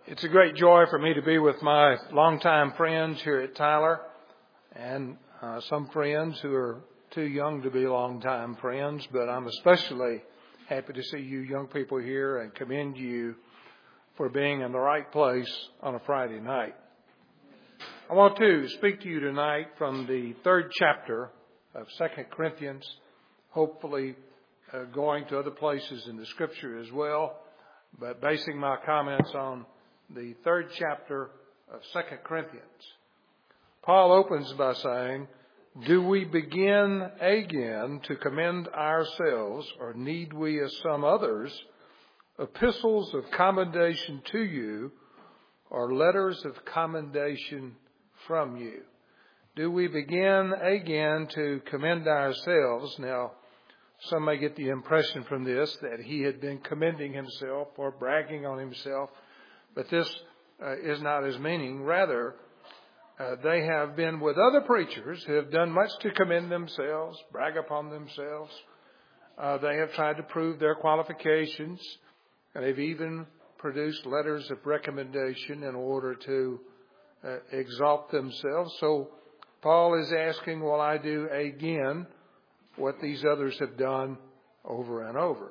It's a great joy for me to be with my longtime friends here at Tyler and some friends who are too young to be longtime friends, but I'm especially happy to see you young people here and commend you for being in the right place on a Friday night. I want to speak to you tonight from the 3rd chapter of 2 Corinthians, hopefully going to other places in the Scripture as well, but basing my comments on the 3rd chapter of 2 Corinthians. Paul opens by saying, "Do we begin again to commend ourselves, or need we, as some others, epistles of commendation to you, or letters of commendation from you?" Do we begin again to commend ourselves? Now, some may get the impression from this that he had been commending himself or bragging on himself, but this is not his meaning. Rather, they have been with other preachers who have done much to commend themselves, brag upon themselves. They have tried to prove their qualifications, and they've even produced letters of recommendation in order to exalt themselves. So Paul is asking, will I do again what these others have done over and over?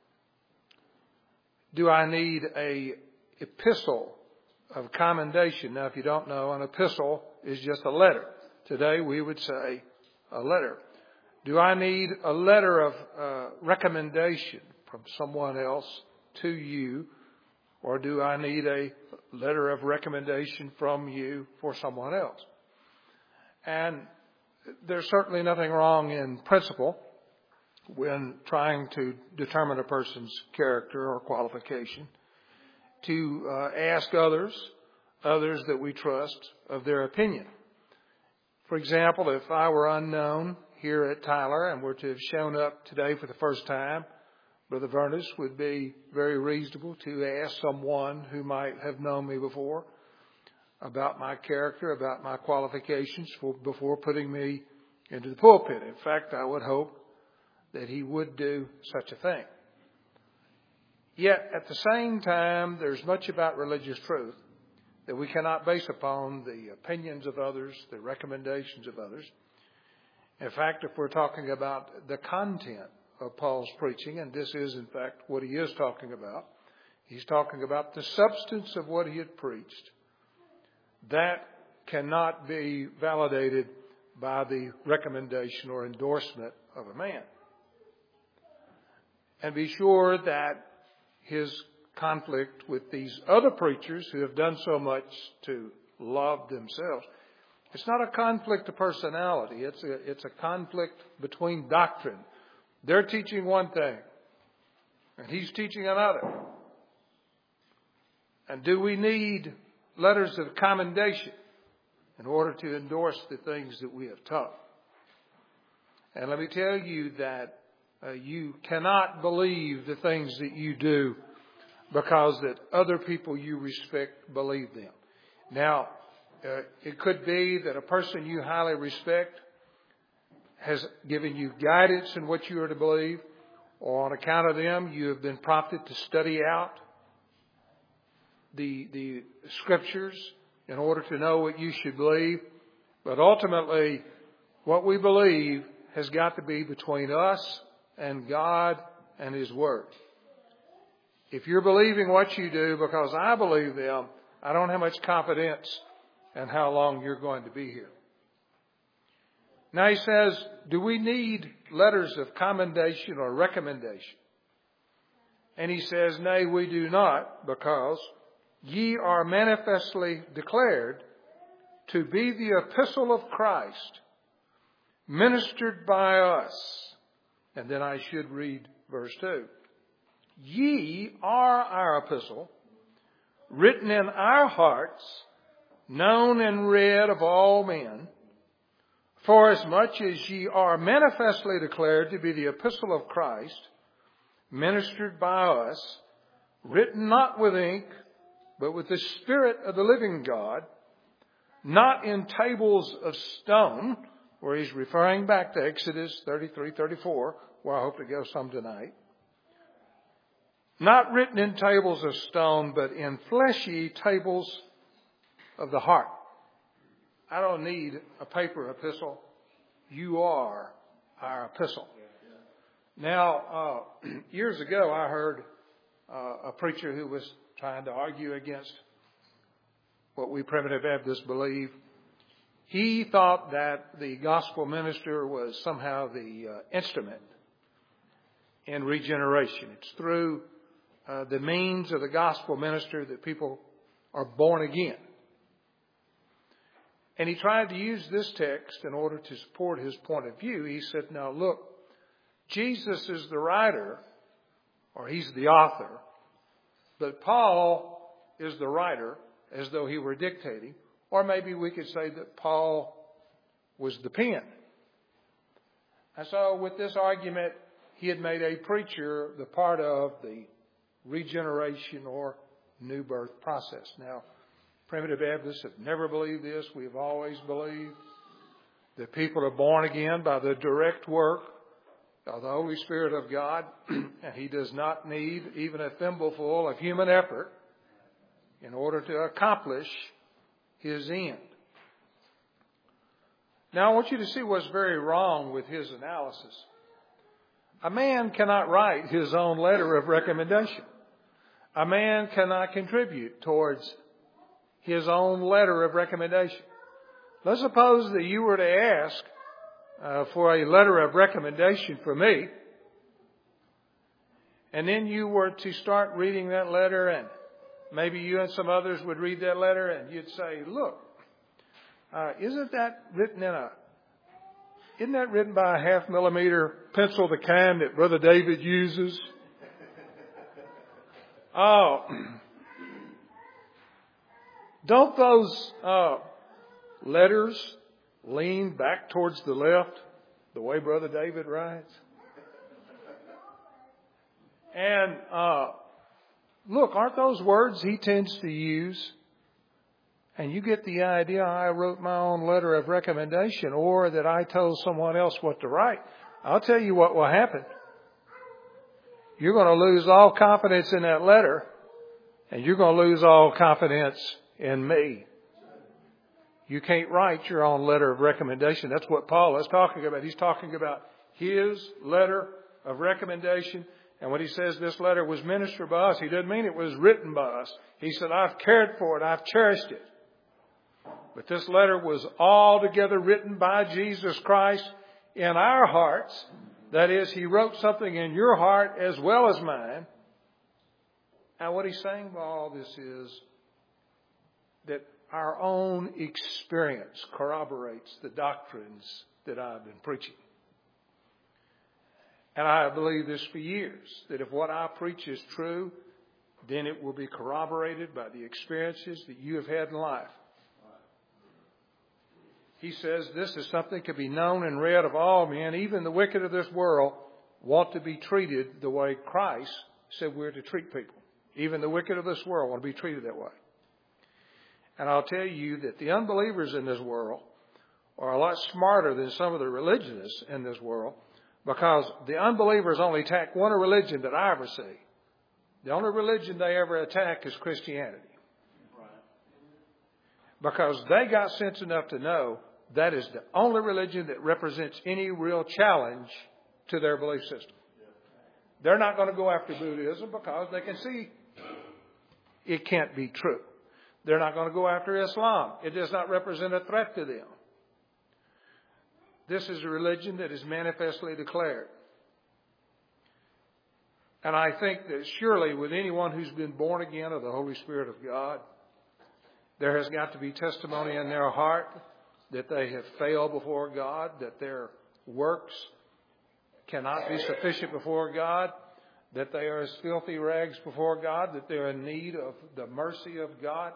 Do I need a epistle of commendation? Now, if you don't know, an epistle is just a letter. Today we would say a letter. Do I need a letter of recommendation from someone else to you, or do I need a letter of recommendation from you for someone else? And there's certainly nothing wrong in principle when trying to determine a person's character or qualification to ask others that we trust, of their opinion. For example, if I were unknown here at Tyler and were to have shown up today for the first time, Brother Vernis would be very reasonable to ask someone who might have known me before about my character, about my qualifications before putting me into the pulpit. In fact, I would hope that he would do such a thing. Yet, at the same time, there's much about religious truth that we cannot base upon the opinions of others, the recommendations of others. In fact, if we're talking about the content of Paul's preaching, and this is, in fact, what he is talking about, he's talking about the substance of what he had preached. That cannot be validated by the recommendation or endorsement of a man. And be sure that his conflict with these other preachers who have done so much to love themselves, it's not a conflict of personality. It's a conflict between doctrine. They're teaching one thing, and he's teaching another. And do we need letters of commendation in order to endorse the things that we have taught? And let me tell you that you cannot believe the things that you do because that other people you respect believe them. Now, it could be that a person you highly respect has given you guidance in what you are to believe, or on account of them you have been prompted to study out the Scriptures in order to know what you should believe. But ultimately, what we believe has got to be between us and God and His Word. If you're believing what you do because I believe them, I don't have much confidence in how long you're going to be here. Now he says, do we need letters of commendation or recommendation? And he says, nay, we do not, because ye are manifestly declared to be the epistle of Christ, ministered by us. And then I should read verse 2. Ye are our epistle, written in our hearts, known and read of all men, forasmuch as ye are manifestly declared to be the epistle of Christ, ministered by us, written not with ink, but with the Spirit of the living God, not in tables of stone, where he's referring back to Exodus 33, 34, where I hope to go some tonight, not written in tables of stone, but in fleshy tables of the heart. I don't need a paper epistle. You are our epistle. Now, years ago, I heard a preacher who was trying to argue against what we Primitive Baptists believe. He thought that the gospel minister was somehow the instrument in regeneration. It's through the means of the gospel minister that people are born again. And he tried to use this text in order to support his point of view. He said, now look, Jesus is the writer, or he's the author, but Paul is the writer, as though he were dictating. Or maybe we could say that Paul was the pen. And so with this argument, he had made a preacher the part of the regeneration or new birth process. Now, Primitive Baptists have never believed this. We have always believed that people are born again by the direct work of the Holy Spirit of God, and he does not need even a thimbleful of human effort in order to accomplish his end. Now, I want you to see what's very wrong with his analysis. A man cannot write his own letter of recommendation. A man cannot contribute towards his own letter of recommendation. Let's suppose that you were to ask for a letter of recommendation for me, and then you were to start reading that letter, and maybe you and some others would read that letter, and you'd say, look, isn't that written by a 0.5 millimeter pencil, the kind that Brother David uses? Oh, don't those letters lean back towards the left the way Brother David writes? And look, aren't those words he tends to use? And you get the idea, I wrote my own letter of recommendation, or that I told someone else what to write. I'll tell you what will happen. You're going to lose all confidence in that letter, and you're going to lose all confidence in me. You can't write your own letter of recommendation. That's what Paul is talking about. He's talking about his letter of recommendation. And when he says this letter was ministered by us, he doesn't mean it was written by us. He said, I've cared for it. I've cherished it. But this letter was altogether written by Jesus Christ in our hearts. That is, he wrote something in your heart as well as mine. And what he's saying by all this is that our own experience corroborates the doctrines that I've been preaching. And I believe this for years, that if what I preach is true, then it will be corroborated by the experiences that you have had in life. He says this is something that can be known and read of all men. Even the wicked of this world want to be treated the way Christ said we're to treat people. Even the wicked of this world want to be treated that way. And I'll tell you that the unbelievers in this world are a lot smarter than some of the religionists in this world, because the unbelievers only attack one religion that I ever see. The only religion they ever attack is Christianity. Because they got sense enough to know that is the only religion that represents any real challenge to their belief system. They're not going to go after Buddhism because they can see it can't be true. They're not going to go after Islam. It does not represent a threat to them. This is a religion that is manifestly declared. And I think that surely with anyone who's been born again of the Holy Spirit of God, there has got to be testimony in their heart that they have failed before God, that their works cannot be sufficient before God, that they are as filthy rags before God, that they're in need of the mercy of God.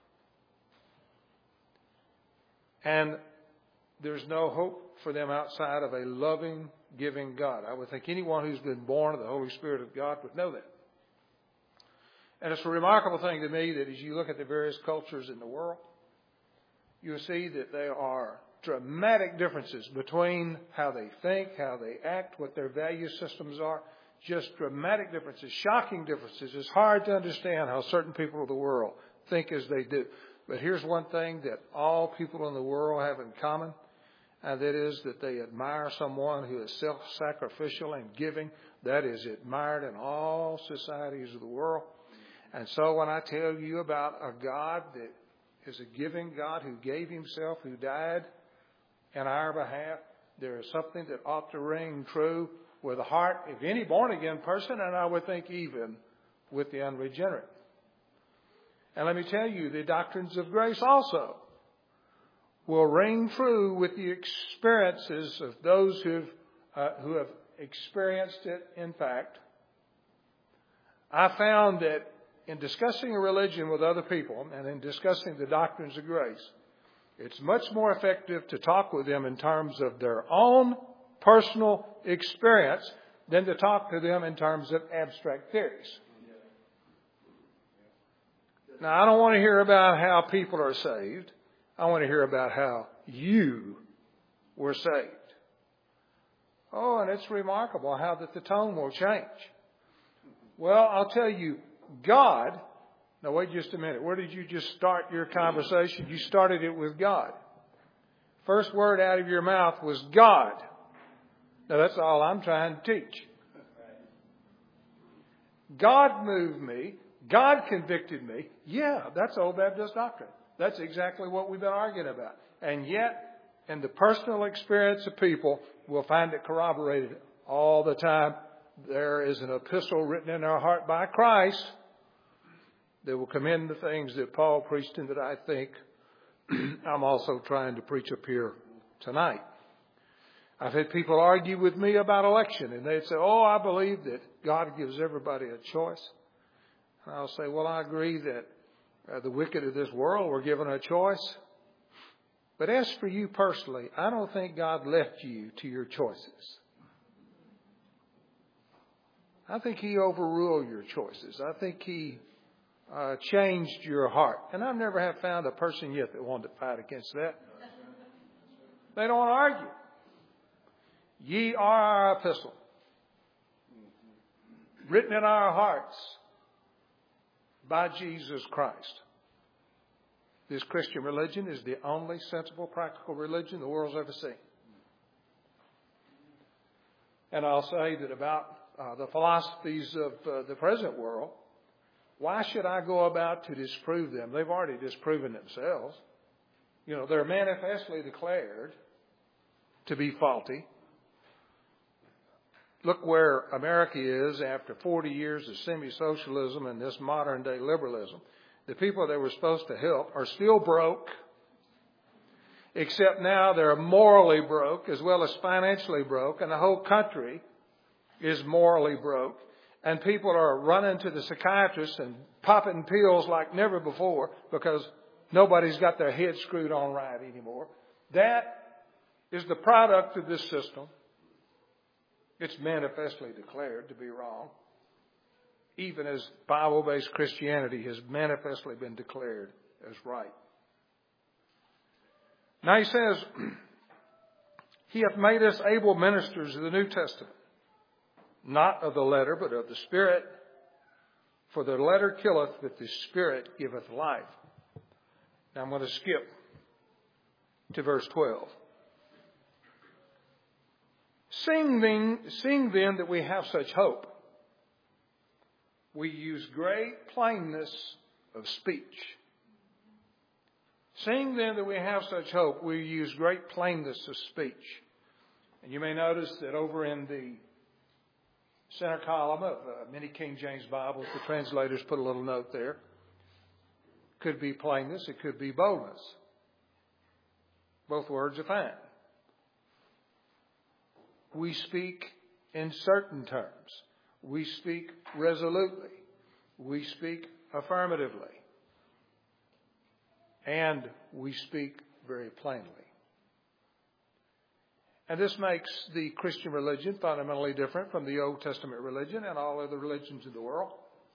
And there's no hope for them outside of a loving, giving God. I would think anyone who's been born of the Holy Spirit of God would know that. And it's a remarkable thing to me that as you look at the various cultures in the world, you'll see that there are dramatic differences between how they think, how they act, what their value systems are. just dramatic differences, shocking differences. It's hard to understand how certain people of the world think as they do. But here's one thing that all people in the world have in common, and that is that they admire someone who is self-sacrificial and giving. That is admired in all societies of the world. And so when I tell you about a God that is a giving God who gave himself, who died in our behalf, there is something that ought to ring true with the heart of any born-again person, and I would think even with the unregenerate. And let me tell you, the doctrines of grace also will ring true with the experiences of those who have experienced it in fact. I found that in discussing a religion with other people and in discussing the doctrines of grace, it's much more effective to talk with them in terms of their own personal experience than to talk to them in terms of abstract theories. Now, I don't want to hear about how people are saved. I want to hear about how you were saved. Oh, and it's remarkable how that the tone will change. Well, I'll tell you, God. Now, wait just a minute. Where did you just start your conversation? You started it with God. First word out of your mouth was God. Now, that's all I'm trying to teach. God moved me. God convicted me. Yeah, that's Old Baptist doctrine. That's exactly what we've been arguing about. And yet, in the personal experience of people, we'll find it corroborated all the time. There is an epistle written in our heart by Christ that will commend the things that Paul preached and that I think I'm also trying to preach up here tonight. I've had people argue with me about election, and they'd say, oh, I believe that God gives everybody a choice. And I'll say, well, I agree that the wicked of this world were given a choice. But as for you personally, I don't think God left you to your choices. I think he overruled your choices. I think he changed your heart. And I've never have found a person yet that wanted to fight against that. They don't argue. Ye are our epistle, written in our hearts by Jesus Christ. This Christian religion is the only sensible, practical religion the world's ever seen. And I'll say that about the philosophies of the present world, why should I go about to disprove them? They've already disproven themselves. You know, they're manifestly declared to be faulty. Look where America is after 40 years of semi-socialism and this modern-day liberalism. The people that were supposed to help are still broke, except now they're morally broke as well as financially broke, and the whole country is morally broke. And people are running to the psychiatrists and popping pills like never before because nobody's got their head screwed on right anymore. That is the product of this system. It's manifestly declared to be wrong, even as Bible-based Christianity has manifestly been declared as right. Now he says, He hath made us able ministers of the New Testament, not of the letter, but of the Spirit. For the letter killeth, but the Spirit giveth life. Now I'm going to skip to verse 12. Seeing then that we have such hope, we use great plainness of speech. Seeing then that we have such hope, we use great plainness of speech. And you may notice that over in the center column of many King James Bibles, the translators put a little note there. Could be plainness, it could be boldness. Both words are fine. We speak in certain terms. We speak resolutely. We speak affirmatively. And we speak very plainly. And this makes the Christian religion fundamentally different from the Old Testament religion and all other religions in the world.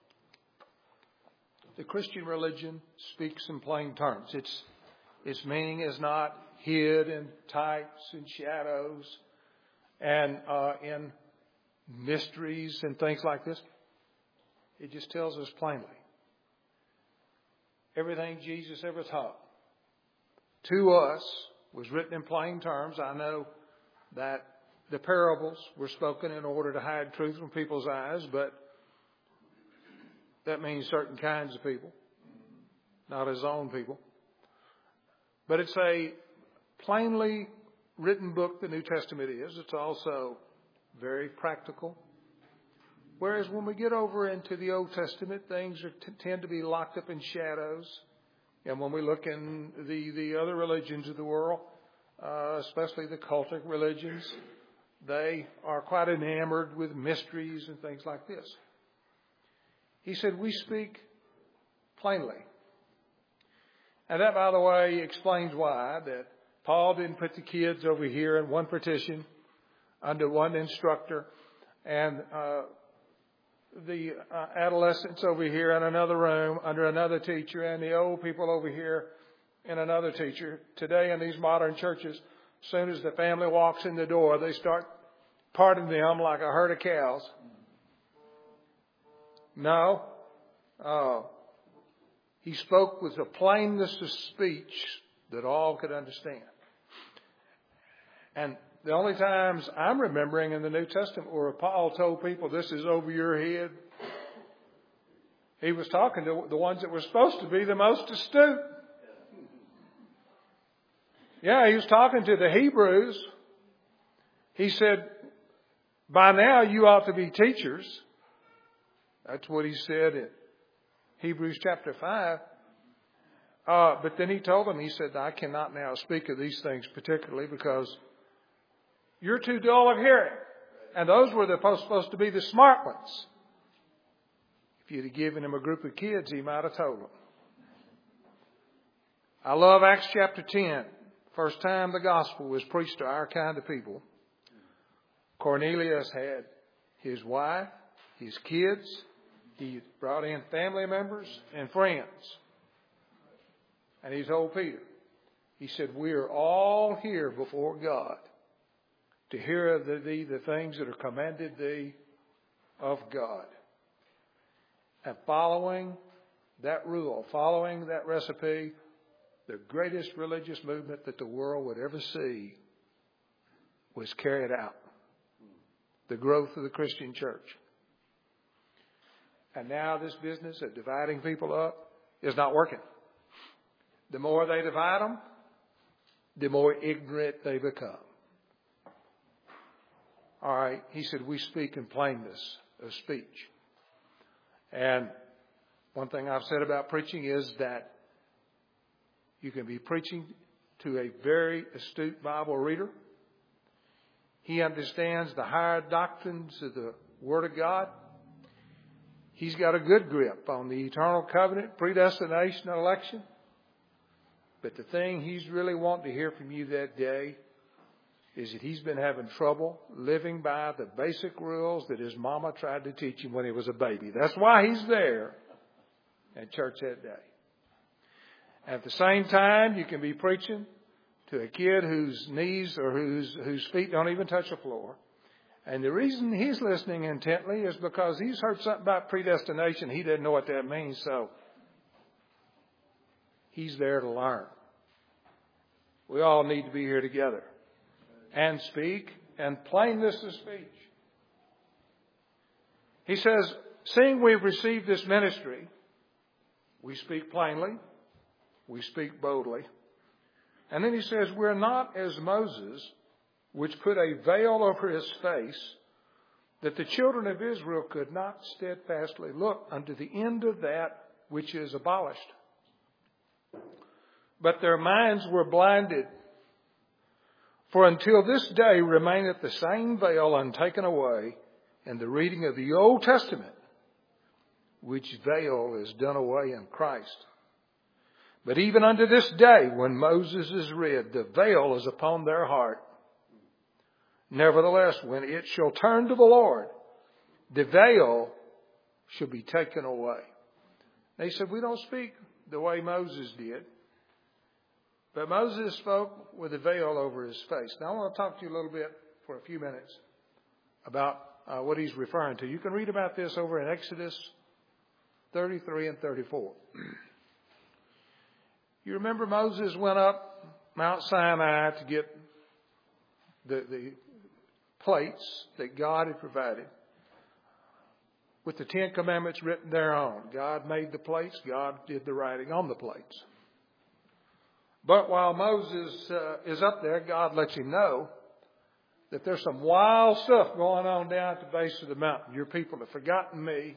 The Christian religion speaks in plain terms. Its meaning is not hid in types and shadows and in mysteries and things like this. It just tells us plainly. Everything Jesus ever taught to us was written in plain terms. I know that the parables were spoken in order to hide truth from people's eyes, but that means certain kinds of people, not his own people. But it's a plainly written book, the New Testament is. It's also very practical. Whereas when we get over into the Old Testament, things tend to be locked up in shadows. And when we look in the other religions of the world, especially the cultic religions, they are quite enamored with mysteries and things like this. He said, we speak plainly. And that, by the way, explains why that Paul didn't put the kids over here in one partition under one instructor and the adolescents over here in another room under another teacher and the old people over here in another teacher. Today in these modern churches, as soon as the family walks in the door, they start parting them like a herd of cows. No. He spoke with a plainness of speech that all could understand. And the only times I'm remembering in the New Testament where Paul told people, this is over your head, he was talking to the ones that were supposed to be the most astute. Yeah, he was talking to the Hebrews. He said, by now you ought to be teachers. That's what he said in Hebrews chapter 5. But then he told them, he said, I cannot now speak of these things particularly because you're too dull of hearing. And those were supposed to be the smart ones. If you'd have given him a group of kids, he might have told them. I love Acts chapter 10. First time the gospel was preached to our kind of people. Cornelius had his wife, his kids. He brought in family members and friends. And he told Peter, he said, we are all here before God to hear of thee the things that are commanded thee of God. And following that rule, following that recipe, the greatest religious movement that the world would ever see was carried out. The growth of the Christian church. And now this business of dividing people up is not working. The more they divide them, the more ignorant they become. All right, he said, we speak in plainness of speech. And one thing I've said about preaching is that you can be preaching to a very astute Bible reader. He understands the higher doctrines of the Word of God. He's got a good grip on the eternal covenant, predestination, and election. But the thing he's really wanting to hear from you that day is that he's been having trouble living by the basic rules that his mama tried to teach him when he was a baby. That's why he's there at church that day. At the same time, you can be preaching to a kid whose knees or whose feet don't even touch the floor. And the reason he's listening intently is because he's heard something about predestination. He doesn't know what that means, so he's there to learn. We all need to be here together and speak and plainness of speech. He says, seeing we've received this ministry, we speak plainly, we speak boldly. And then he says, we're not as Moses, which put a veil over his face, that the children of Israel could not steadfastly look unto the end of that which is abolished. But their minds were blinded. For until this day remaineth the same veil untaken away in the reading of the Old Testament, which veil is done away in Christ. But even unto this day, when Moses is read, the veil is upon their heart. Nevertheless, when it shall turn to the Lord, the veil shall be taken away. They said, we don't speak the way Moses did. But Moses spoke with a veil over his face. Now I want to talk to you a little bit for a few minutes about what he's referring to. You can read about this over in Exodus 33 and 34. You remember Moses went up Mount Sinai to get the plates that God had provided with the 10 Commandments written thereon. God made the plates. God did the writing on the plates. But while Moses is up there, God lets him know that there's some wild stuff going on down at the base of the mountain. Your people have forgotten me.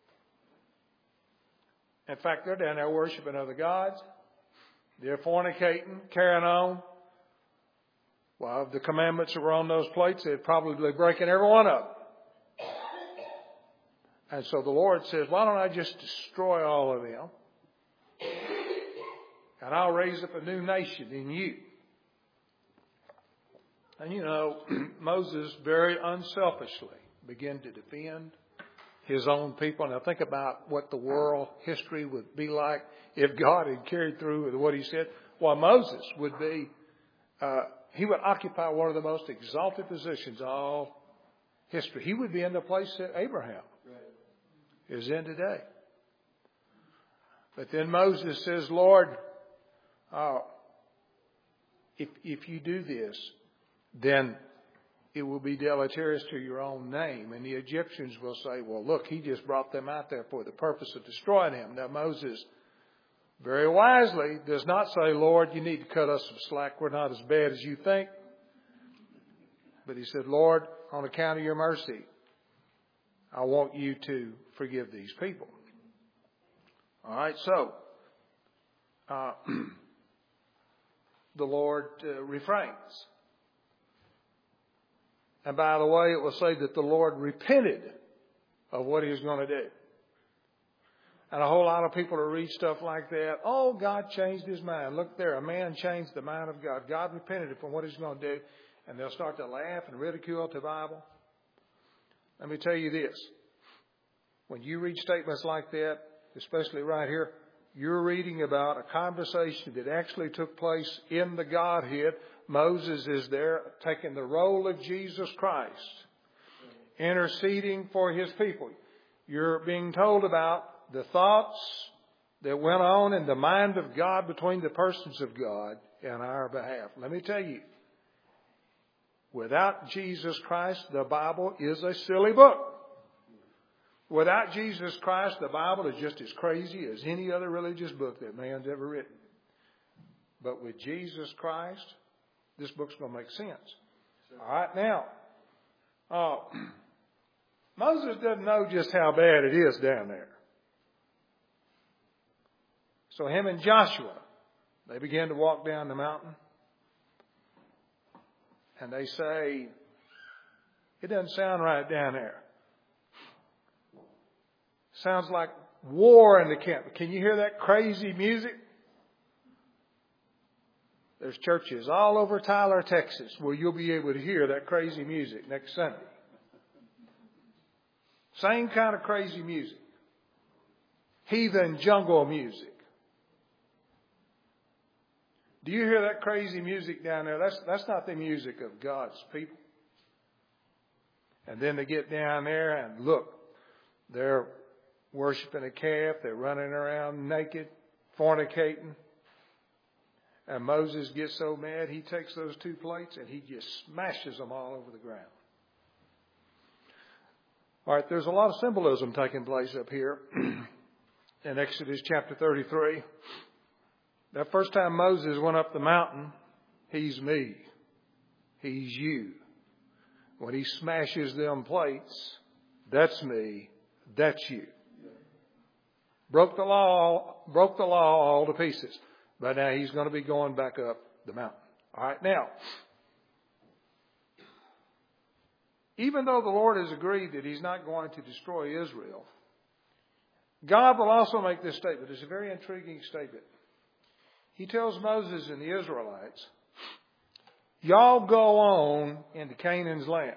In fact, they're down there worshiping other gods. They're fornicating, carrying on. Well, if the commandments were on those plates, they'd probably be breaking every one of them. And so the Lord says, why don't I just destroy all of them? And I'll raise up a new nation in you. And you know, Moses very unselfishly began to defend his own people. Now think about what the world history would be like if God had carried through with what he said. Well, Moses would be, he would occupy one of the most exalted positions of all history. He would be in the place that Abraham is in today. But then Moses says, Lord, if you do this, then it will be deleterious to your own name. And the Egyptians will say, well, look, he just brought them out there for the purpose of destroying him. Now, Moses very wisely does not say, Lord, you need to cut us some slack. We're not as bad as you think. But he said, Lord, on account of your mercy, I want you to forgive these people. All right, so the Lord refrains. And by the way, it will say that the Lord repented of what he was going to do. And a whole lot of people will read stuff like that. Oh, God changed his mind. Look there, a man changed the mind of God. God repented from what he's going to do. And they'll start to laugh and ridicule the Bible. Let me tell you this. When you read statements like that, especially right here, you're reading about a conversation that actually took place in the Godhead. Moses is there taking the role of Jesus Christ, interceding for his people. You're being told about the thoughts that went on in the mind of God between the persons of God in our behalf. Let me tell you, without Jesus Christ, the Bible is a silly book. Without Jesus Christ, the Bible is just as crazy as any other religious book that man's ever written. But with Jesus Christ, this book's going to make sense. All right, now, Moses doesn't know just how bad it is down there. So him and Joshua, they began to walk down the mountain. And they say, it doesn't sound right down there. Sounds like war in the camp. Can you hear that crazy music? There's churches all over Tyler, Texas, where you'll be able to hear that crazy music next Sunday. Same kind of crazy music. Heathen jungle music. Do you hear that crazy music down there? That's not the music of God's people. And then they get down there and look, they're worshiping a calf. They're running around naked, fornicating. And Moses gets so mad, he takes those 2 plates and he just smashes them all over the ground. All right, there's a lot of symbolism taking place up here in Exodus chapter 33. That first time Moses went up the mountain, he's me. He's you. When he smashes them plates, that's me. That's you. Broke the law all to pieces. But now he's going to be going back up the mountain. All right, now, even though the Lord has agreed that he's not going to destroy Israel, God will also make this statement. It's a very intriguing statement. He tells Moses and the Israelites, y'all go on into Canaan's land,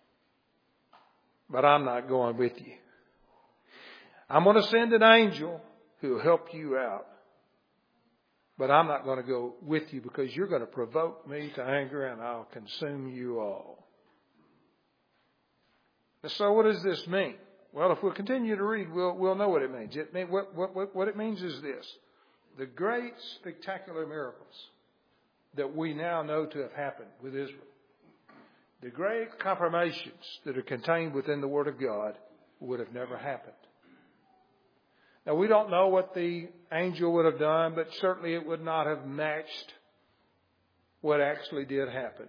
but I'm not going with you. I'm going to send an angel who will help you out. But I'm not going to go with you because you're going to provoke me to anger and I'll consume you all. So what does this mean? Well, if we'll continue to read, we'll know what it means. What it means is this. The great spectacular miracles that we now know to have happened with Israel, the great confirmations that are contained within the Word of God would have never happened. Now, we don't know what the angel would have done, but certainly it would not have matched what actually did happen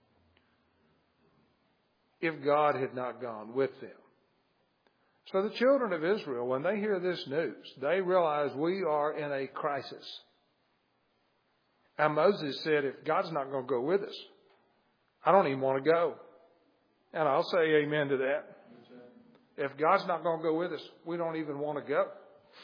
if God had not gone with them. So the children of Israel, when they hear this news, they realize we are in a crisis. And Moses said, if God's not going to go with us, I don't even want to go. And I'll say amen to that. If God's not going to go with us, we don't even want to go.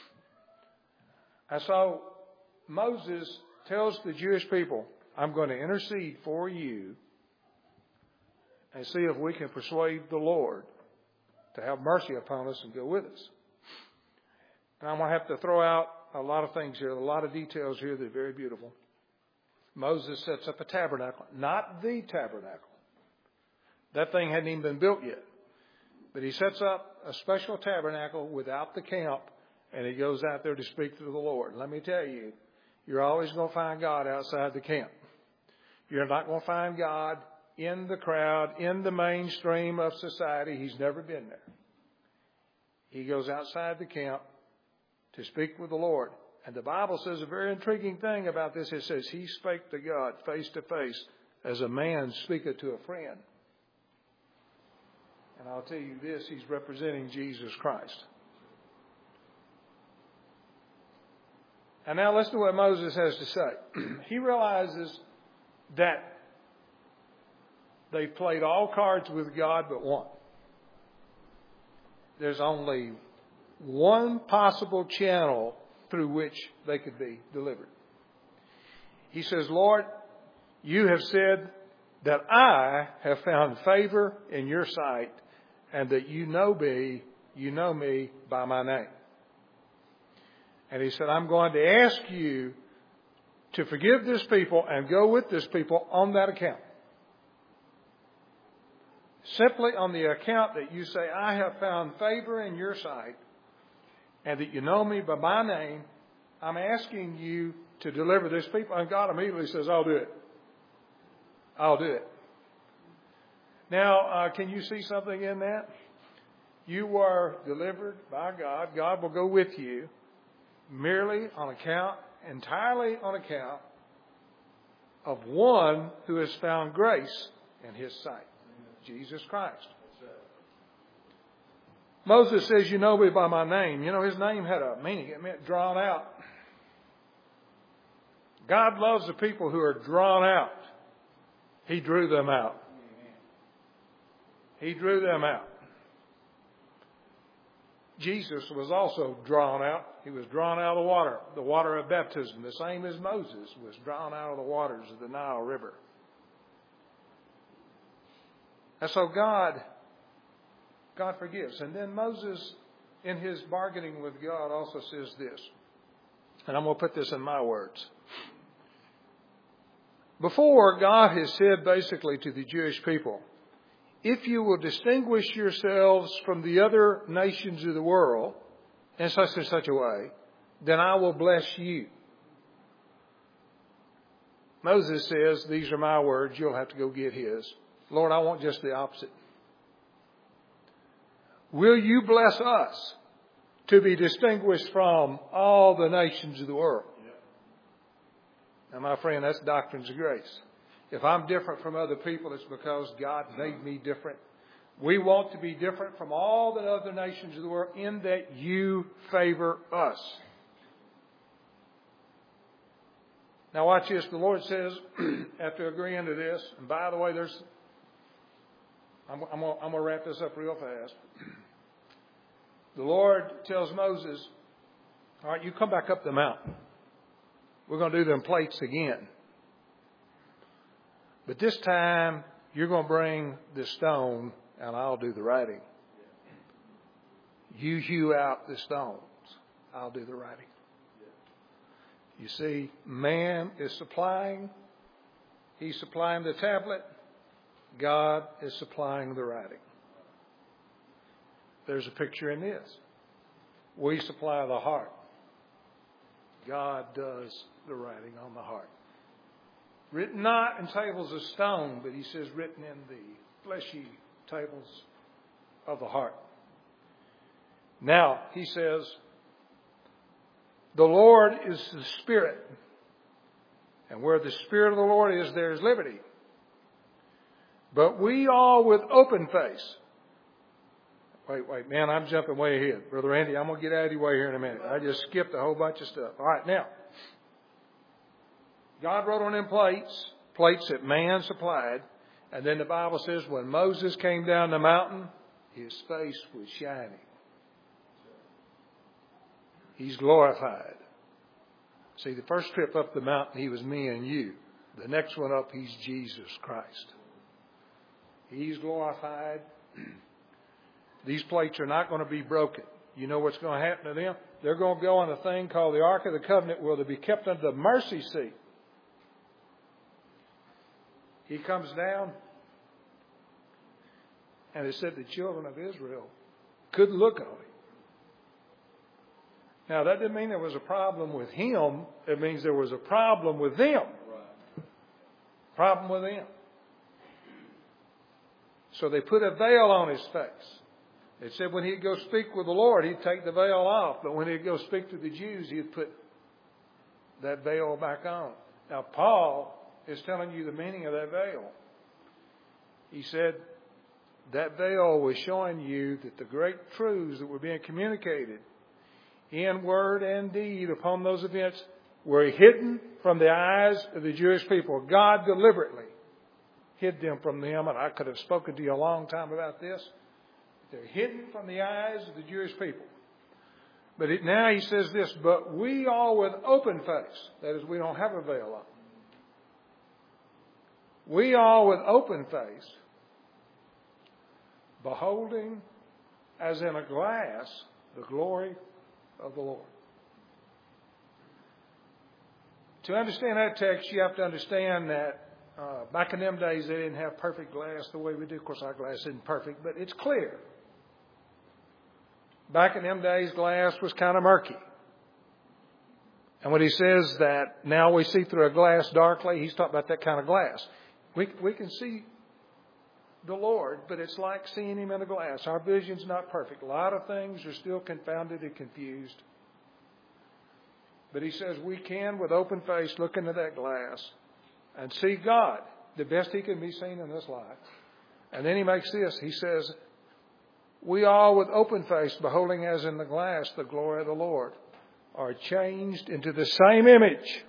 And so Moses tells the Jewish people, I'm going to intercede for you and see if we can persuade the Lord to have mercy upon us and go with us. And I'm going to have to throw out a lot of things here, a lot of details here that are very beautiful. Moses sets up a tabernacle, not the tabernacle. That thing hadn't even been built yet. But he sets up a special tabernacle without the camp, and he goes out there to speak to the Lord. Let me tell you, you're always going to find God outside the camp. You're not going to find God in the crowd, in the mainstream of society. He's never been there. He goes outside the camp to speak with the Lord. And the Bible says a very intriguing thing about this. It says, he spake to God face to face as a man speaketh to a friend. And I'll tell you this, he's representing Jesus Christ. And now listen to what Moses has to say. He realizes that they've played all cards with God but one. There's only one possible channel through which they could be delivered. He says, Lord, you have said that I have found favor in your sight and that you know me by my name. And he said, I'm going to ask you to forgive this people and go with this people on that account. Simply on the account that you say, I have found favor in your sight and that you know me by my name, I'm asking you to deliver this people. And God immediately says, I'll do it. I'll do it. Now, can you see something in that? You are delivered by God. God will go with you merely on account, entirely on account of one who has found grace in his sight, Jesus Christ. Moses says, you know me by my name. You know, his name had a meaning. It meant drawn out. God loves the people who are drawn out. He drew them out. He drew them out. Jesus was also drawn out. He was drawn out of the water of baptism, the same as Moses was drawn out of the waters of the Nile River. And so God forgives. And then Moses, in his bargaining with God, also says this. And I'm going to put this in my words. Before, God has said basically to the Jewish people, if you will distinguish yourselves from the other nations of the world in such and such a way, then I will bless you. Moses says, these are my words, you'll have to go get his. Lord, I want just the opposite. Will you bless us to be distinguished from all the nations of the world? Now, my friend, that's doctrines of grace. If I'm different from other people, it's because God made me different. We want to be different from all the other nations of the world in that you favor us. Now watch this. The Lord says, after agreeing to this, and by the way, I'm going to wrap this up real fast. The Lord tells Moses, all right, you come back up the mountain. We're going to do them plates again. But this time, you're going to bring the stone, and I'll do the writing. You hew out the stones. I'll do the writing. You see, man is supplying. He's supplying the tablet. God is supplying the writing. there's a picture in this. We supply the heart. God does the writing on the heart. Written not in tables of stone, but he says written in the fleshy tables of the heart. Now, he says, the Lord is the Spirit. And where the Spirit of the Lord is, there is liberty. But we all with open face. Wait, man, I'm jumping way ahead. Brother Andy, I'm going to get out of your way here in a minute. I just skipped a whole bunch of stuff. All right, now. God wrote on them plates that man supplied. And then the Bible says when Moses came down the mountain, his face was shining. He's glorified. See, the first trip up the mountain, he was me and you. The next one up, he's Jesus Christ. He's glorified. These plates are not going to be broken. You know what's going to happen to them? They're going to go on a thing called the Ark of the Covenant where they'll be kept under the mercy seat. He comes down, and it said the children of Israel couldn't look on him. Now, that didn't mean there was a problem with him. It means there was a problem with them. Problem with them. So they put a veil on his face. It said when he'd go speak with the Lord, he'd take the veil off. But when he'd go speak to the Jews, he'd put that veil back on. Now, Paul is telling you the meaning of that veil. He said that veil was showing you that the great truths that were being communicated in word and deed upon those events were hidden from the eyes of the Jewish people. God deliberately hid them from them, and I could have spoken to you a long time about this. They're hidden from the eyes of the Jewish people. But now he says this, but we all with open face, that is, we don't have a veil on. We all with open face, beholding as in a glass the glory of the Lord. To understand that text, you have to understand that back in them days, they didn't have perfect glass the way we do. Of course, our glass isn't perfect, but it's clear. Back in them days, glass was kind of murky. And when he says that now we see through a glass darkly, he's talking about that kind of glass. We can see the Lord, but it's like seeing him in a glass. Our vision's not perfect. A lot of things are still confounded and confused. But he says we can, with open face, look into that glass and see God the best he can be seen in this life. And then he makes this. He says, we all with open face, beholding as in the glass the glory of the Lord, are changed into the same image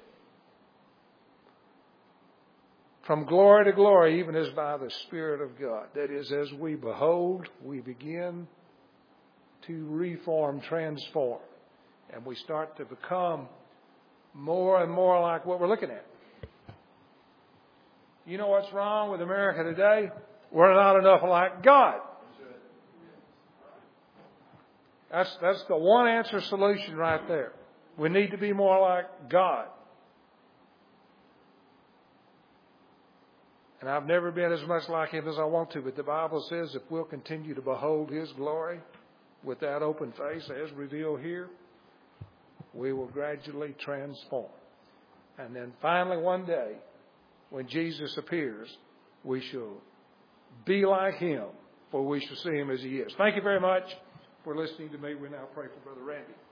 from glory to glory, even as by the Spirit of God. That is, as we behold, we begin to reform, transform. And we start to become more and more like what we're looking at. You know what's wrong with America today? We're not enough like God. That's the one answer solution right there. We need to be more like God. And I've never been as much like him as I want to, but the Bible says if we'll continue to behold his glory with that open face as revealed here, we will gradually transform. And then finally one day, when Jesus appears, we shall be like him, for we shall see him as he is. Thank you very much for listening to me. We now pray for Brother Randy.